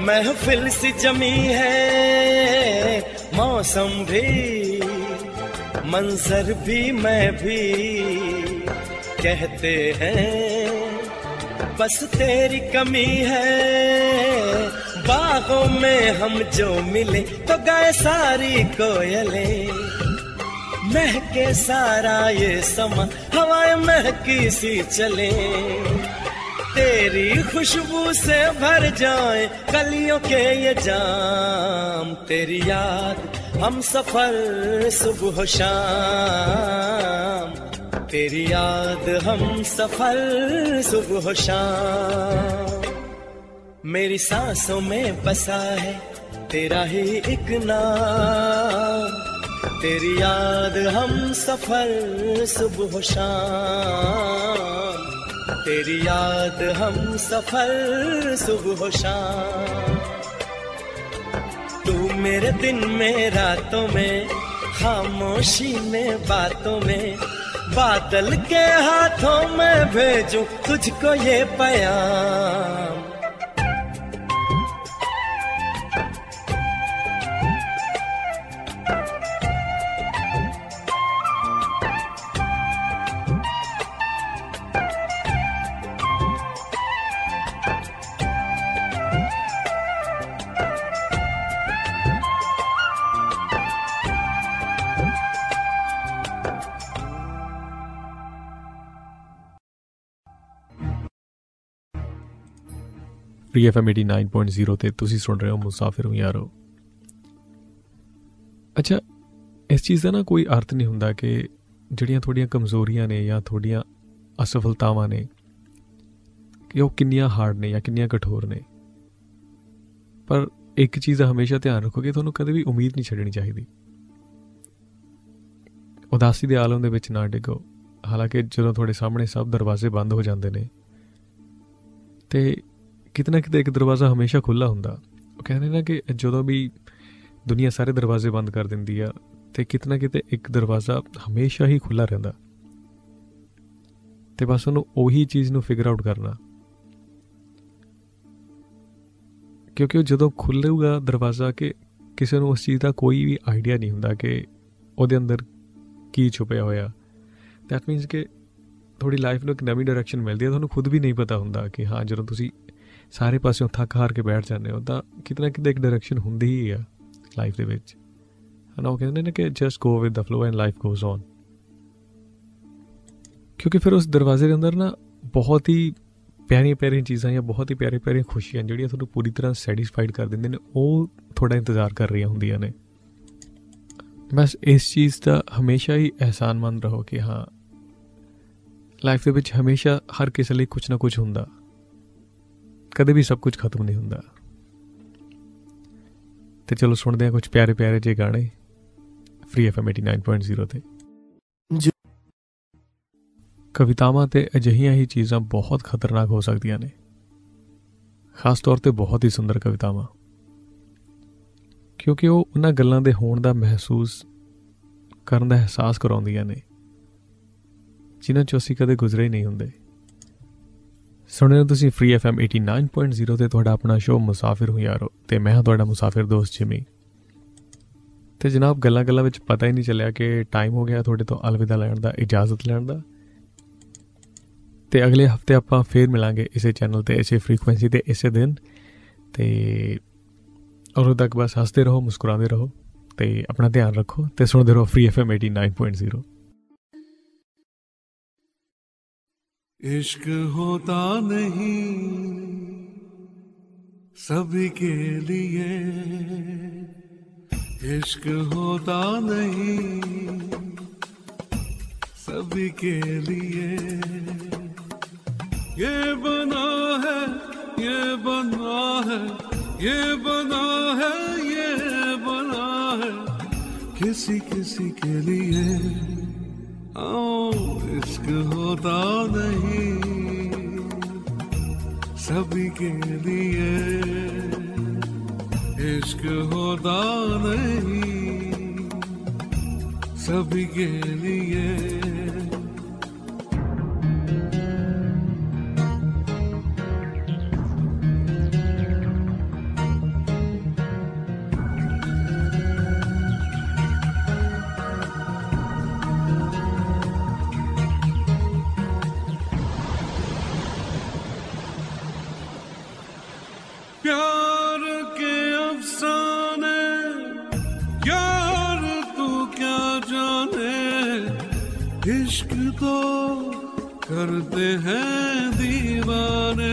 महफिल सी जमी है, मौसम भी मंजर भी मैं भी, कहते हैं बस तेरी कमी है। बागों में हम जो मिले तो गाए सारी कोयलें, महके सारा ये समा हवाएं महकी सी चले, तेरी खुशबू से भर जाए कलियों के ये जाम, तेरी याद हम सफर सुबह शाम, तेरी याद हम सफर सुबह शाम। मेरी सांसों में बसा है तेरा ही एक नाम, तेरी याद हम सफर सुबह शाम, तेरी याद हम सफर सुबह शाम। तू मेरे दिन में रातों में, खामोशी में बातों में, बादल के हाथों में भेजूं तुझको ये पैगाम। Free F M eighty nine point zero ਤੇ ਤੁਸੀਂ ਸੁਣ ਰਹੇ ਹੋ ਮੁਸਾਫਿਰ ਹੂੰ ਯਾਰੋ। ਅੱਛਾ, ਇਸ ਚੀਜ਼ ਦਾ ਨਾ ਕੋਈ ਅਰਥ ਨਹੀਂ ਹੁੰਦਾ ਕਿ ਜਿਹੜੀਆਂ ਤੁਹਾਡੀਆਂ ਕਮਜ਼ੋਰੀਆਂ ਨੇ ਜਾਂ ਤੁਹਾਡੀਆਂ ਅਸਫਲਤਾਵਾਂ ਨੇ ਕਿ ਉਹ ਕਿੰਨੀਆਂ ਹਾਰਡ ਨੇ ਜਾਂ ਕਿੰਨੀਆਂ ਕਠੋਰ ਨੇ, ਪਰ ਇੱਕ ਚੀਜ਼ ਦਾ ਹਮੇਸ਼ਾ ਧਿਆਨ ਰੱਖੋ ਕਿ ਤੁਹਾਨੂੰ ਕਦੇ ਵੀ ਉਮੀਦ ਨਹੀਂ ਛੱਡਣੀ ਚਾਹੀਦੀ। ਉਦਾਸੀ ਦੇ ਆਲਮ ਦੇ ਵਿੱਚ ਨਾ ਡਿੱਗੋ। ਹਾਲਾਂਕਿ ਜਦੋਂ ਤੁਹਾਡੇ ਸਾਹਮਣੇ ਸਭ ਦਰਵਾਜ਼ੇ ਬੰਦ ਹੋ ਜਾਂਦੇ ਨੇ ਤੇ ਕਿਤੇ ਨਾ ਕਿਤੇ ਇੱਕ ਦਰਵਾਜ਼ਾ ਹਮੇਸ਼ਾ ਖੁੱਲ੍ਹਾ ਹੁੰਦਾ। ਉਹ ਕਹਿੰਦੇ ਨਾ ਕਿ ਜਦੋਂ ਵੀ ਦੁਨੀਆ ਸਾਰੇ ਦਰਵਾਜ਼ੇ ਬੰਦ ਕਰ ਦਿੰਦੀ ਆ ਤੇ ਕਿਤੇ ਨਾ ਕਿਤੇ ਇੱਕ ਦਰਵਾਜ਼ਾ ਹਮੇਸ਼ਾ ਹੀ ਖੁੱਲ੍ਹਾ ਰਹਿੰਦਾ, ਤੇ ਬਸ ਉਹਨੂੰ ਉਹੀ ਚੀਜ਼ ਨੂੰ ਫਿਗਰ ਆਊਟ ਕਰਨਾ, ਕਿਉਂਕਿ ਉਹ ਜਦੋਂ ਖੁੱਲ੍ਹੇਗਾ ਦਰਵਾਜ਼ਾ ਕਿ ਕਿਸੇ ਨੂੰ ਉਸ ਚੀਜ਼ ਦਾ ਕੋਈ ਵੀ ਆਈਡੀਆ ਨਹੀਂ ਹੁੰਦਾ ਕਿ ਉਹਦੇ ਅੰਦਰ ਕੀ ਛੁਪਿਆ ਹੋਇਆ। ਦੈਟ ਮੀਨਸ ਕਿ ਤੁਹਾਡੀ ਲਾਈਫ ਨੂੰ ਇੱਕ ਨਵੀਂ ਡਾਇਰੈਕਸ਼ਨ ਮਿਲਦੀ ਹੈ, ਤੁਹਾਨੂੰ ਖੁਦ ਵੀ ਨਹੀਂ ਪਤਾ ਹੁੰਦਾ ਕਿ ਹਾਂ ਜਦੋਂ ਤੁਸੀਂ ਸਾਰੇ ਪਾਸਿਓਂ ਥੱਕ ਹਾਰ ਕੇ ਬੈਠ ਜਾਂਦੇ ਹੋ ਤਾਂ ਕਿਤੇ ਨਾ ਕਿਤੇ ਇੱਕ ਡਾਇਰੈਕਸ਼ਨ ਹੁੰਦੀ ਹੀ ਆ ਲਾਈਫ ਦੇ ਵਿੱਚ, ਹੈ ਨਾ। ਉਹ ਕਹਿੰਦੇ ਨੇ ਕਿ just go with the flow and life goes on, ਕਿਉਂਕਿ ਫਿਰ ਉਸ ਦਰਵਾਜ਼ੇ ਦੇ ਅੰਦਰ ਨਾ ਬਹੁਤ ਹੀ ਪਿਆਰੀਆਂ ਪਿਆਰੀਆਂ ਚੀਜ਼ਾਂ ਜਾਂ ਬਹੁਤ ਹੀ ਪਿਆਰੀਆਂ ਪਿਆਰੀਆਂ ਖੁਸ਼ੀਆਂ ਜਿਹੜੀਆਂ ਤੁਹਾਨੂੰ ਪੂਰੀ ਤਰ੍ਹਾਂ ਸੈਟਿਸਫਾਈਡ ਕਰ ਦਿੰਦੇ ਨੇ, ਉਹ ਤੁਹਾਡਾ ਇੰਤਜ਼ਾਰ ਕਰ ਰਹੀਆਂ ਹੁੰਦੀਆਂ ਨੇ। ਬਸ ਇਸ ਚੀਜ਼ ਦਾ ਹਮੇਸ਼ਾ ਹੀ ਅਹਿਸਾਨਮੰਦ ਰਹੋ ਕਿ ਹਾਂ ਲਾਈਫ ਦੇ ਵਿੱਚ ਹਮੇਸ਼ਾ ਹਰ ਕਿਸੇ ਲਈ ਕੁਛ ਨਾ ਕੁਛ ਹੁੰਦਾ, ਕਦੇ ਵੀ ਸਭ ਕੁਝ ਖਤਮ ਨਹੀਂ ਹੁੰਦਾ। ਤੇ ਚਲੋ ਸੁਣਦੇ ਹਾਂ ਕੁਛ ਪਿਆਰੇ ਪਿਆਰੇ ਜਿਹੇ ਗਾਣੇ free F M eighty nine point zero ਤੇ। ਕਵਿਤਾਵਾਂ ਤੇ ਅਜਿਹੀਆਂ ਹੀ ਚੀਜ਼ਾਂ ਬਹੁਤ ਖਤਰਨਾਕ ਹੋ ਸਕਦੀਆਂ ਨੇ, ਖਾਸ ਤੌਰ ਤੇ ਬਹੁਤ ਹੀ ਸੁੰਦਰ ਕਵਿਤਾਵਾਂ, ਕਿਉਂਕਿ ਉਹ ਉਹਨਾਂ ਗੱਲਾਂ ਦੇ ਹੋਣ ਦਾ ਮਹਿਸੂਸ ਕਰਨ ਦਾ ਅਹਿਸਾਸ ਕਰਾਉਂਦੀਆਂ ਨੇ ਜਿਨ੍ਹਾਂ 'ਚੋਂ ਅਸੀਂ ਕਦੇ ਗੁਜ਼ਰੇ ਹੀ ਨਹੀਂ ਹੁੰਦੇ। ਸੁਣ ਰਹੇ ਹੋ ਤੁਸੀਂ free F M eighty nine point zero ਤੇ ਤੁਹਾਡਾ ਆਪਣਾ ਸ਼ੋਅ ਮੁਸਾਫਿਰ ਹੂੰ ਯਾਰੋ, ਤੇ ਮੈਂ ਹਾਂ ਤੁਹਾਡਾ ਮੁਸਾਫਿਰ ਦੋਸਤ ਜਿਮੀ। ਤੇ ਜਨਾਬ ਗੱਲਾਂ ਗੱਲਾਂ ਵਿੱਚ ਪਤਾ ਹੀ ਨਹੀਂ ਚੱਲਿਆ ਕਿ ਟਾਈਮ ਹੋ ਗਿਆ ਤੁਹਾਡੇ ਤੋਂ ਅਲਵਿਦਾ ਲੈਣ ਦਾ, ਇਜਾਜ਼ਤ ਲੈਣ ਦਾ। ਤੇ ਅਗਲੇ ਹਫਤੇ ਆਪਾਂ ਫੇਰ ਮਿਲਾਂਗੇ ਇਸੇ ਚੈਨਲ ਤੇ, ਇਸੇ ਫ੍ਰੀਕੁਐਂਸੀ ਤੇ, ਇਸੇ ਦਿਨ। ਤੇ ਉਦੋਂ ਤੱਕ ਬਸ ਹੱਸਦੇ ਰਹੋ, ਮੁਸਕਰਾਉਂਦੇ ਰਹੋ ਤੇ ਆਪਣਾ ਧਿਆਨ ਰੱਖੋ ਤੇ ਸੁਣਦੇ ਰਹੋ free F M eighty nine point zero. इश्क होता नहीं सभी के लिए, इश्क होता नहीं सभी के लिए, ये बना है ये बना है ये बना है ये बना है किसी किसी के लिए। इश्क होता नहीं सभी के लिए, इश्क होता नहीं सभी के लिए। तो करते हैं दीवाने,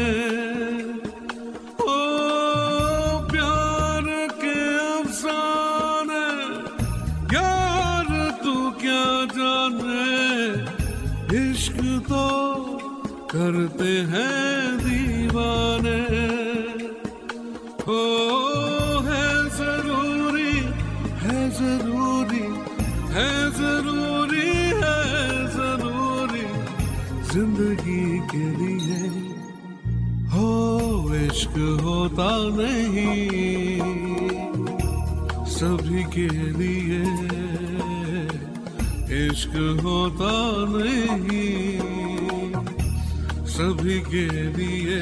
ओ प्यार के अफसाने यार तू क्या जाने, इश्क तो करते हैं दीवाने। ओ है जरूरी है जरूरी है जरूरी है जरूरी जिंदगी के लिए, हो इश्क होता नहीं सभी के लिए, इश्क होता नहीं सभी के लिए।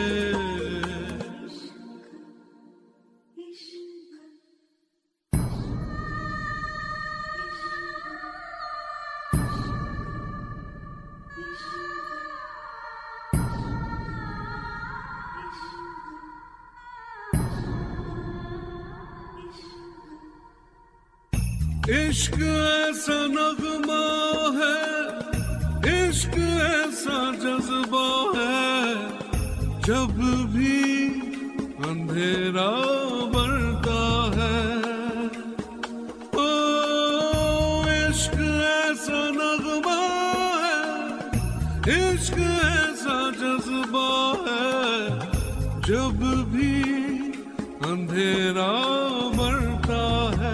इश्क ऐसा नगमा है, इश्क ऐसा जज्बा है, जब भी अंधेरा बढ़ता है। ओ इश्क ऐसा नगमा है, इश्क ऐसा जज्बा है, जब भी अंधेरा बढ़ता है।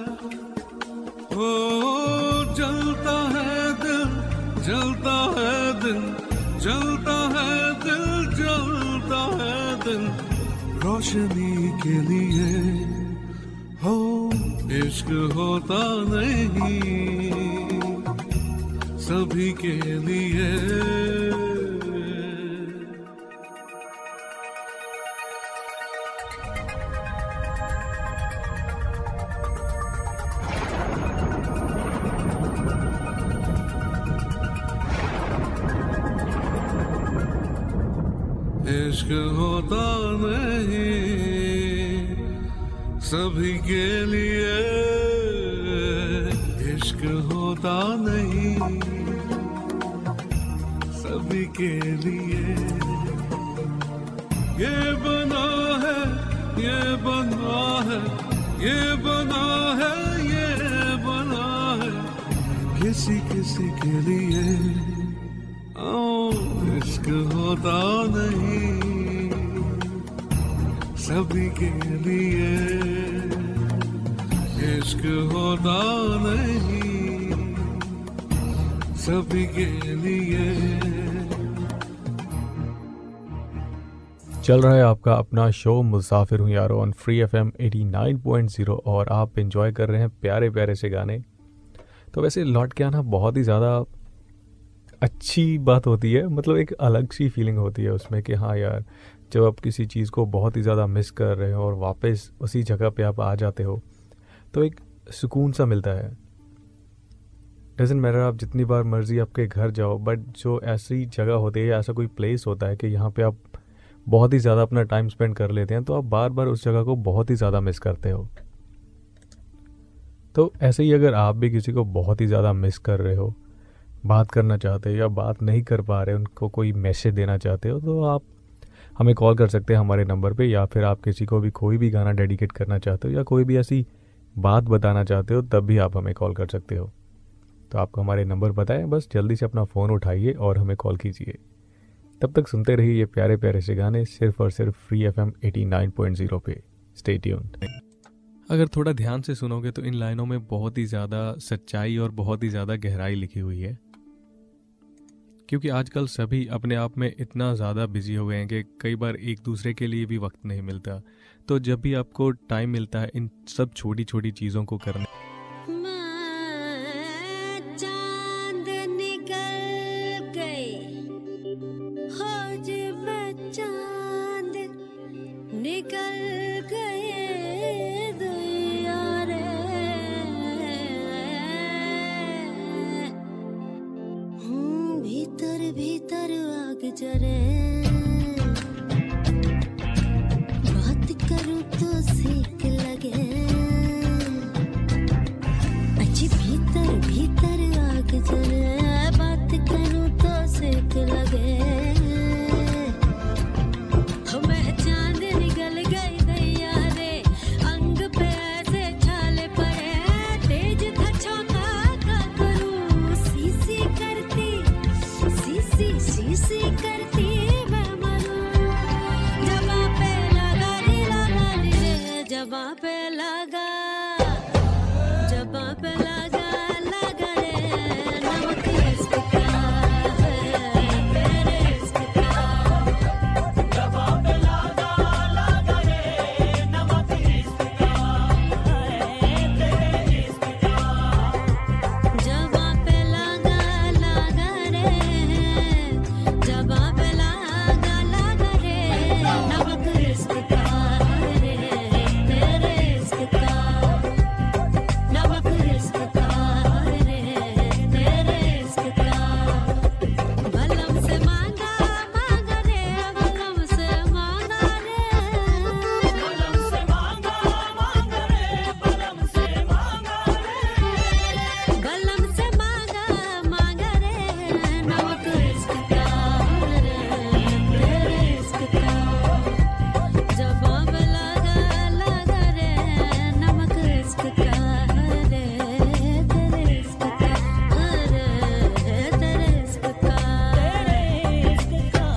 ओ जलता है दिल जलता है दिल जलता है दिल जलता है दिल रोशनी के लिए, हो इश्क होता नहीं सभी के लिए। इश्क होता नहीं सभी के लिए, इश्क होता नहीं सभी के लिए। ये बना है ये बना है ये बना है ये बना है किसी किसी के लिए, ओ इश्क होता नहीं सभी के लिए, इश्क होता नहीं सभी के लिए। चल रहा है आपका अपना शो मुसाफिर हूँ यारो on free F M eighty nine point zero और आप एंजॉय कर रहे हैं प्यारे प्यारे से गाने। तो वैसे लौट के आना बहुत ही ज़्यादा अच्छी बात होती है, मतलब एक अलग सी फीलिंग होती है उसमें कि हाँ यार, जब आप किसी चीज़ को बहुत ही ज़्यादा मिस कर रहे हो और वापस उसी जगह पे आप आ जाते हो तो एक सुकून सा मिलता है। डजंट मैटर आप जितनी बार मर्जी आपके घर जाओ, बट जो ऐसी जगह होती है, ऐसा कोई प्लेस होता है कि यहाँ पे आप बहुत ही ज़्यादा अपना टाइम स्पेंड कर लेते हैं, तो आप बार बार उस जगह को बहुत ही ज़्यादा मिस करते हो। तो ऐसे ही अगर आप भी किसी को बहुत ही ज़्यादा मिस कर रहे हो, बात करना चाहते हो या बात नहीं कर पा रहे, उनको कोई मैसेज देना चाहते हो, तो आप हमें कॉल कर सकते हैं हमारे नंबर पे, या फिर आप किसी को भी कोई भी गाना डेडिकेट करना चाहते हो या कोई भी ऐसी बात बताना चाहते हो, तब भी आप हमें कॉल कर सकते हो। तो आपको हमारे नंबर बताएं, बस जल्दी से अपना फ़ोन उठाइए और हमें कॉल कीजिए। तब तक सुनते रहिए ये प्यारे प्यारे से गाने सिर्फ और सिर्फ free F M eighty nine point zero पे। Stay tuned. अगर थोड़ा ध्यान से सुनोगे तो इन लाइनों में बहुत ही ज़्यादा सच्चाई और बहुत ही ज़्यादा गहराई लिखी हुई है, क्योंकि आजकल सभी अपने आप में इतना ज़्यादा बिजी हो गए हैं कि कई बार एक दूसरे के लिए भी वक्त नहीं मिलता। तो जब भी आपको टाइम मिलता है इन सब छोटी छोटी चीज़ों को करने, चांद निकल गए हो जब चांद निकल गए दुनिया रे, हूँ भीतर भीतर आग जरे, बात करूँ तो सेक लगे, पे लगा जबां पे लगा लगा रे नमक इश्क का है तेरे इश्क का जबां पे लगा लगा रे नमक इश्क का है तेरे इश्क का जबां पे लगा लगा रे जबां पे लगा लगा रे नमक इश्क का रे तेरे इश्क का नमक इश्क का रे तेरे इश्क का बलम से मांगा मांगा रे बलम से मांगा रे बलम से मांगा मांगा रे बलम से मांगा रे बलम से मांगा मांगा रे नमक इश्क का रे तेरे इश्क का जबां पे लगा लगा रे नमक इश्क का रे तेरे इश्क का रे तेरे इश्क का तेरे इश्क का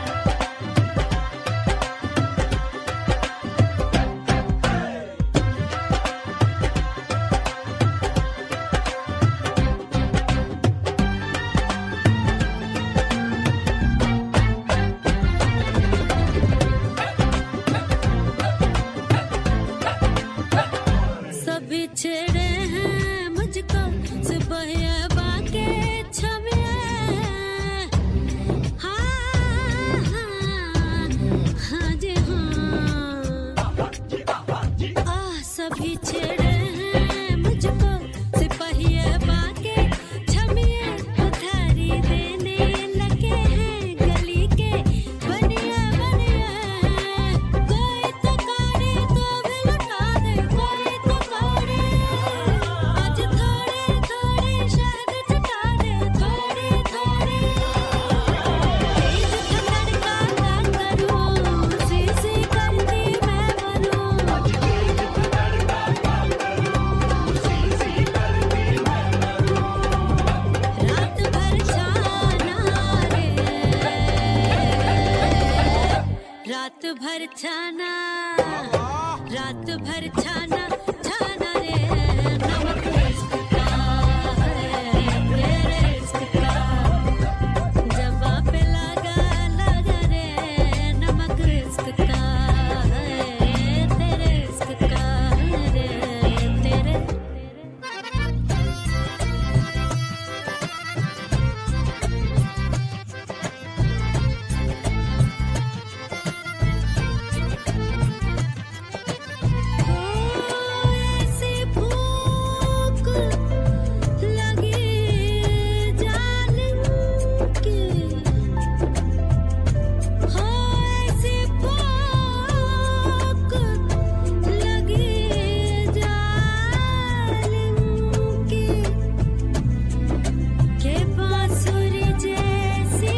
सभी छेड़े हैं मुझको सिपाहिया बाके छविया हाँ हाँ हाँ जी हाँ आ सभी छेड़े हैं मुझको सिपाहिया बाके छविया उधारी देने लगे हैं गली के बनिया बनिया कोई तो काड़ी तो भी लुटा दे कोई तो काड़ी आज थोड़े थोड़े शहद चटा दे थोड़ी थोड़ी तेज धड़का का करूं सी सी करती मैं बनूं तेज धड़का का करूं सी सी करती मैं बनूं रात भर छाना रे रात भर छाना रात भर छाना छाना रे नमक इश्क का है तेरे इश्क का जबां पे लगा लगा रे नमक इश्क का है तेरे इश्क का रे तेरे ऐसी भूख लगी जालिम की हो ऐसी भूख लगी जालिम की के बांसुरी जैसी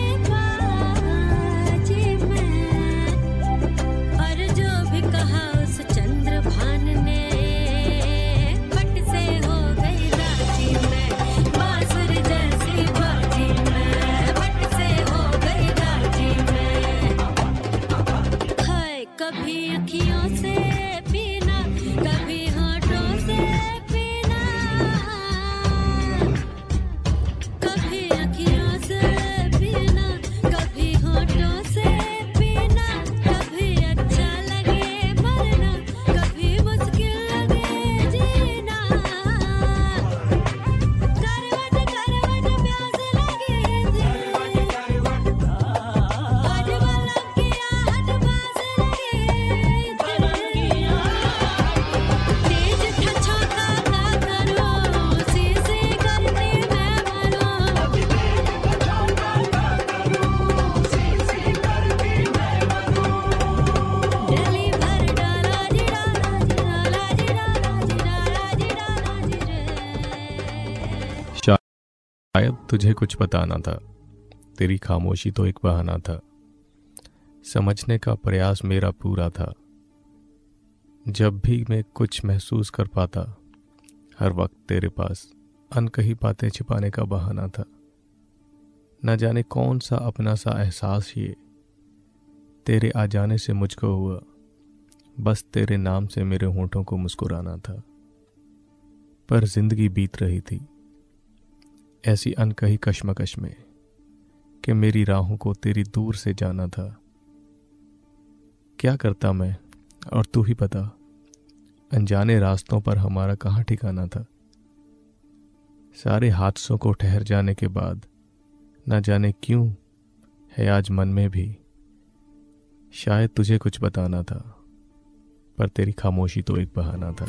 बाजी में और जो भी कहा उस चंद्रभान ने पट से हो गई राजी में बांसुरी जैसी बाजी में पट से हो गई राजी में हाय कभी अखियों से पीना कभी होठों से पीना कभी अखियों से पीना कभी होठों से पीना कभी अच्छा लगे मरना कभी मुश्किल लगे जीना करवट करवट प्यास लगे जी आज वाला की आहट पास लगे तेज था छोटा का करो सी सी करती मैं बनूं दिली भर डाला जी डाला जी डाला जी डाला जी डाला जी डाला जी रे शायद तुझे कुछ बताना था, तेरी खामोशी तो एक बहाना था। समझने का प्रयास मेरा पूरा था। जब भी मैं कुछ महसूस कर पाता, हर वक्त तेरे पास अनकही बातें छिपाने का बहाना था। न जाने कौन सा अपना सा एहसास ये तेरे आ जाने से मुझको हुआ। बस तेरे नाम से मेरे होठों को मुस्कुराना था। पर जिंदगी बीत रही थी ऐसी अनकही कश्मकश में कि मेरी राहों को तेरी दूर से जाना था। क्या करता मैं और तू ही बता, अनजाने रास्तों पर हमारा कहाँ ठिकाना था। सारे हादसों को ठहर जाने के बाद न जाने क्यों है आज मन में भी शायद तुझे कुछ बताना था, पर तेरी खामोशी तो एक बहाना था।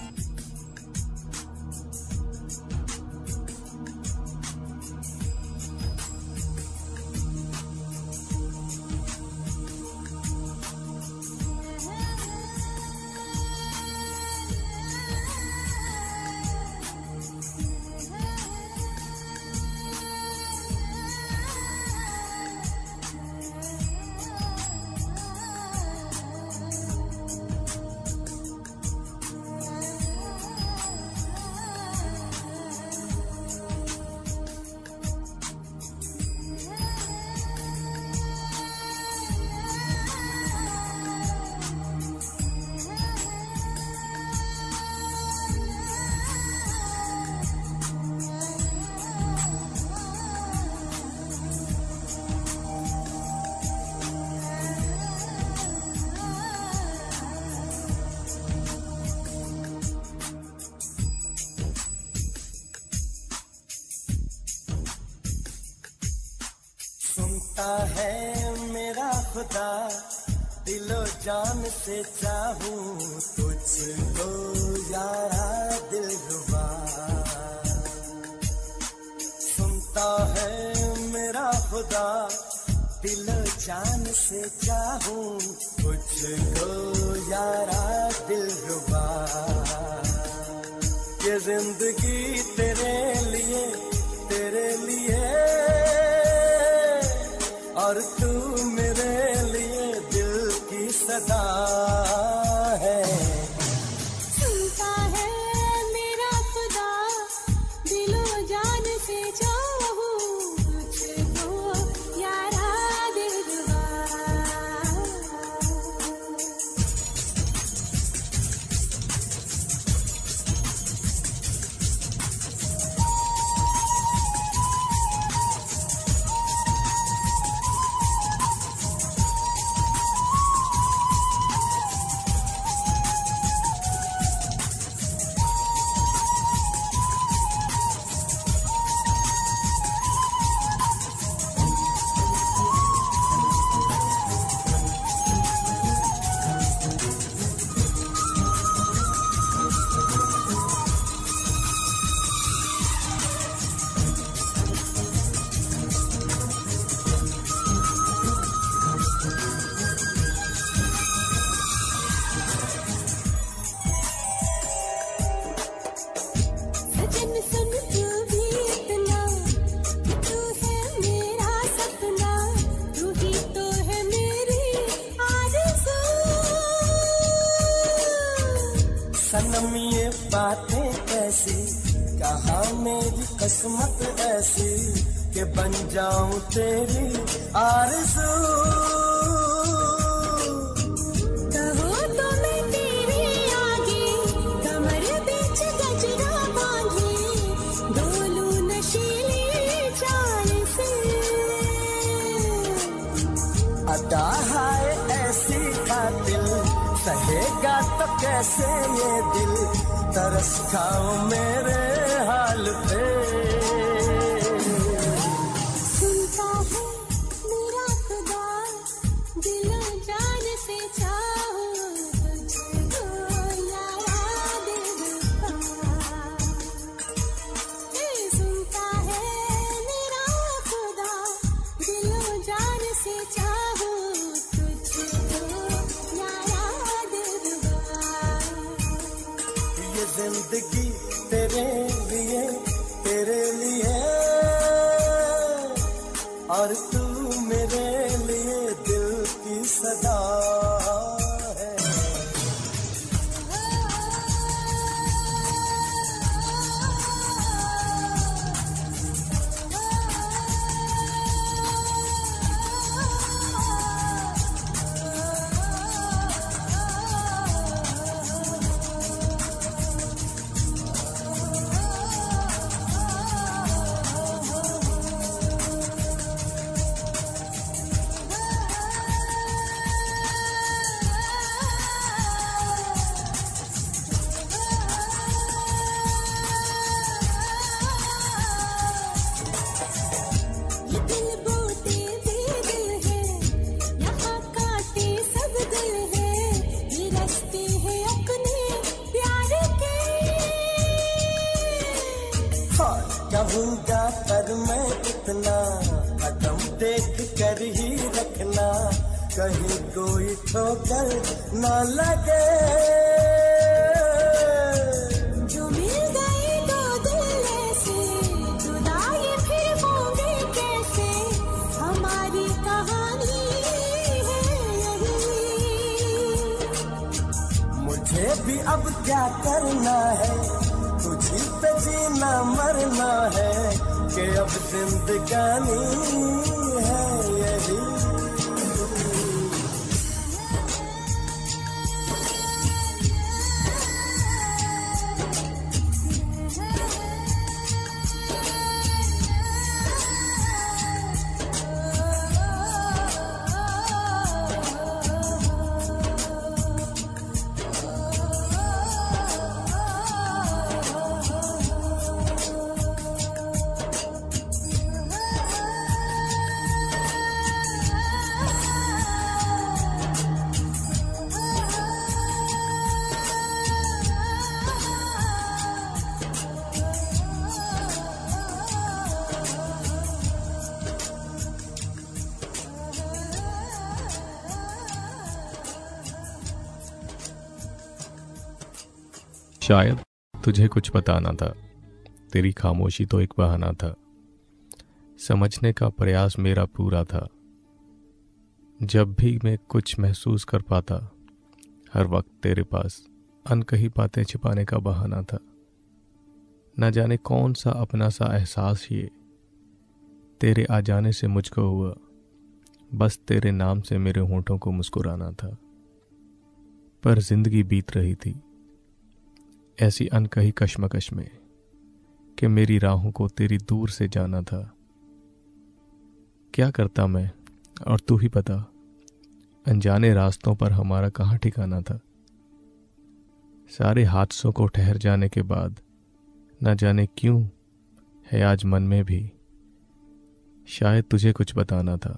सुनता है मेरा खुदा, दिलो जान से चाहूं तुझको यारा दिलरुबा। सुनता है मेरा खुदा, दिलो जान से चाहूं तुझको यारा दिलरुबा। ये जिंदगी तेरे लिए तेरे लिए और तू मेरे लिए दिल की सदा है। सुनता है मेरा खुदा, दिलो जान से चाहूं तुझको यारा दिलरुबा। सजन सुन तू भी इतना, तू है मेरा सपना, तू ही तो है मेरी आरज़ू। सनम ये बातें कैसी, कहाँ मेरी किस्मत ऐसी कि बन जाऊं तेरी आरज़ू। कहो तो मैं तेरे आगे कमर बीच गजरा बांधे, डोलूं नशीली चाल से। अदा है ऐसी कातिल, सहेगा तो कैसे ये दिल, तरस खाओ मेरे हाल पे। सुनता है मेरा खुदा, दिलो जान से चाहूं तुझको यारा दिलरुबा। ए सुनता है मेरा खुदा, दिलो जान से चाहूं तुझको यारा दिलरुबा। ये जिंदगी तेरे लिए तेरे लिए और तू मेरे लिए दिल की सदा है। चाहूंगा पर मैं इतना कदम देख कर ही रखना, कहीं कोई ठोकर न लगे। जो मिल गए दो दिल ऐसे, जुदा ये फिर होंगे कैसे, हमारी कहानी है यही। मुझे भी अब क्या करना है, तुझी पे जीना मरना है, कि अब जिंदगानी है यही। शायद तुझे कुछ बताना था, तेरी खामोशी तो एक बहाना था, समझने का प्रयास मेरा पूरा था। जब भी मैं कुछ महसूस कर पाता, हर वक्त तेरे पास अनकही बातें छिपाने का बहाना था। न जाने कौन सा अपना सा एहसास ये तेरे आ जाने से मुझको हुआ, बस तेरे नाम से मेरे होंठों को मुस्कुराना था। पर जिंदगी बीत रही थी ऐसी अनकही कश्मकश में कि मेरी राहों को तेरी दूर से जाना था। क्या करता मैं और तू ही बता, अनजाने रास्तों पर हमारा कहाँ ठिकाना था। सारे हादसों को ठहर जाने के बाद न जाने क्यों है आज मन में भी शायद तुझे कुछ बताना था।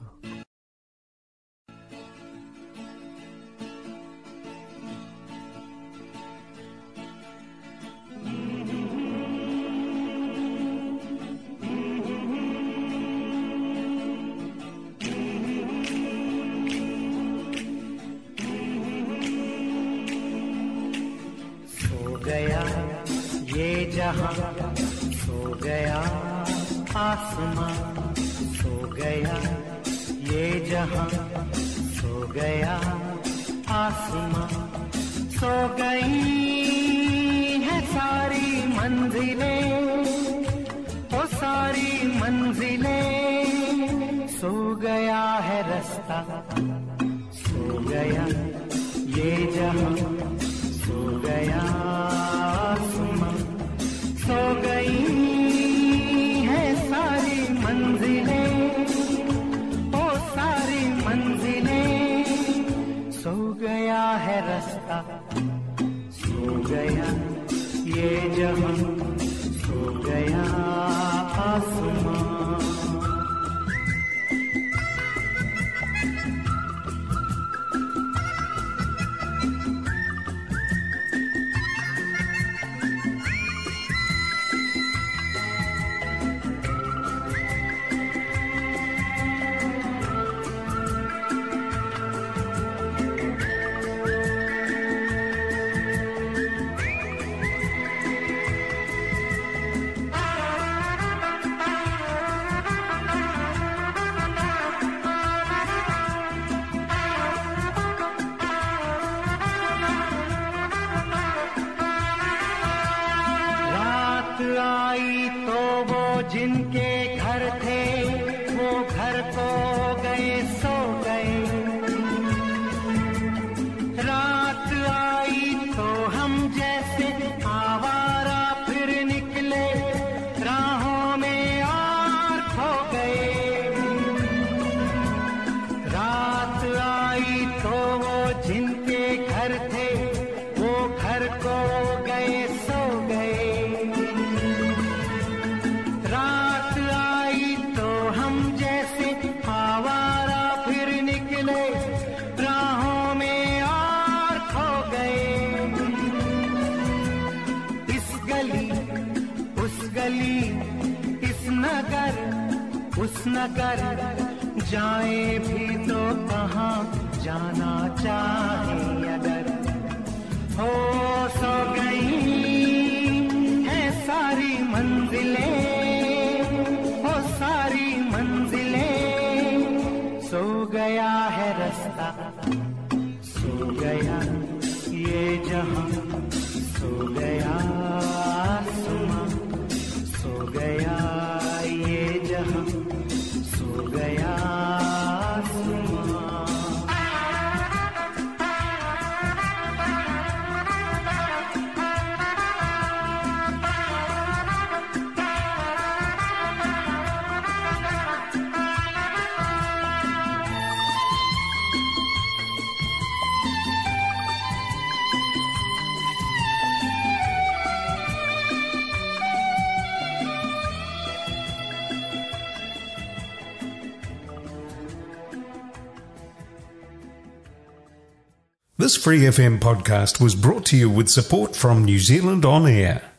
सो गया आसमां, सो गया ये जहां, सो गया आसमां, सो गई है सारी मंजिलें, ओ सारी मंजिलें, सो गया है रास्ता, सो गया ये जहां, सो गया आसमां, सो गई है सारी मंजिलें, ओ सारी मंजिलें, सो गया है रास्ता, सो गया ये जहां, सो गया आसमां। आई तो वो जिनके घर थे वो घर को गए सो गए, रात आई तो हम जैसे आवारा फिर निकले राहों में और खो गए, रात आई तो वो जिनके घर थे वो घर को गए सो गए, रात आई तो हम जैसे आवारा फिर निकले राहों में और खो गए, इस गली उस गली हुस्न कर जाए भी तो कहाँ जाना चाहे अगर हो सो गई है सारी मंजिलें हो सारी मंजिलें सो गया है रास्ता सो गया ये जहां सो गया आसमां सो गया ये जहां सो गया आसमां This Free F M podcast was brought to you with support from New Zealand On Air.